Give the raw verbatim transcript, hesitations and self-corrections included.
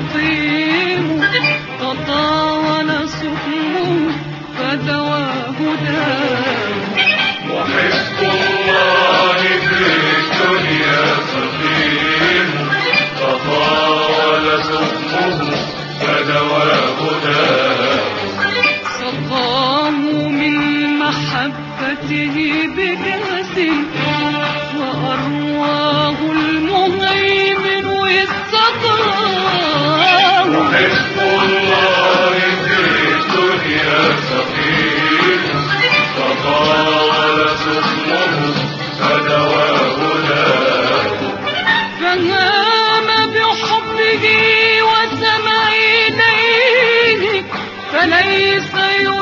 سقيم تطاول سقمه فدوى هداه. وحزب الله في الدنيا سقيم تطاول سقمه فدوى هداه. سقاه من محبته بكأس وأرواه المهيمن إذ سقاه. وحزب الله في الدنيا سقيم تطاول سقمه فدوى هداه. فهام بحبه وسمع إليه فليس